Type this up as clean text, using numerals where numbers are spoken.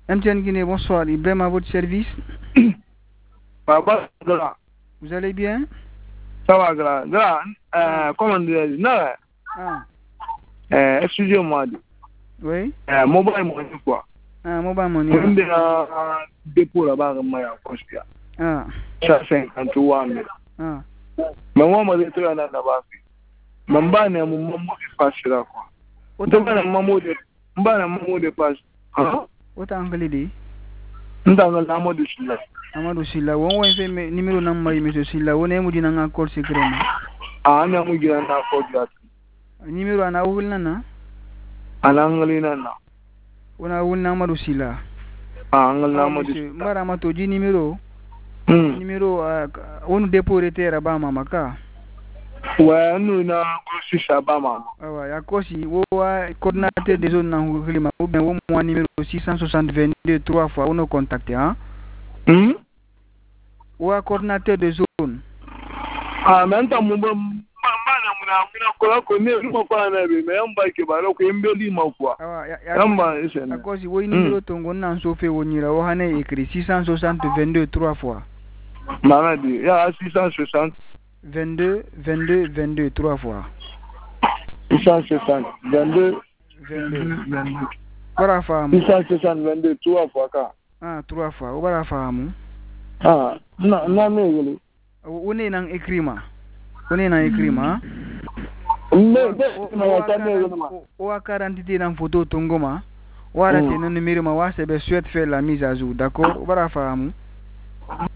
MTN Guinée, bonsoir. Ibrahim à votre service. Papa, là. Vous allez bien? Ça va, là. Comment dire? Non. Excusez-moi. Oui. Mobile money, quoi. Mobile money. On est à dépôt là-bas, mais à Cospia. Ça, 53 000. Mais moi, je suis là là-bas. Mais je suis pas là, quoi. Je suis pas là. Autant anglais dit. Ndanga Amadou Silla. Amadou Silla, on va faire numéro number monsieur Silla, on est moudi nanga call secret. Ana moudi nanga call. Numéro ana wul nana? Ana anglais nana. Ona wul na Amadou Silla. Anglais Amadou Silla. Mbara mato di numéro. Numéro on déposer terre ba mama ka. Ouais, nous na kosi sabama. Ah ya kosi wo coordinateur des zones na ngulima ou bien au numéro 660 3 fois on nous contacter hein. Ou coordinateur de zone. Maintenant mon kola ko ne mo fa na be me amba ke ba ko embeli ma kwa. Amba à cause wo numéro tongo na so fe wonira wo hane écrit 660 3 fois. Maladi ya 660 22 3 fois. 660 22. Bara famu. 660 3 fois ka. 3 fois. O bara famu. Na me One nang écrit ma. One nang écrit ma. O a 40 nang photo tongo ma. O a raté non numéro ma wa sebe souhaite faire la mise à jour, d'accord? O bara famu.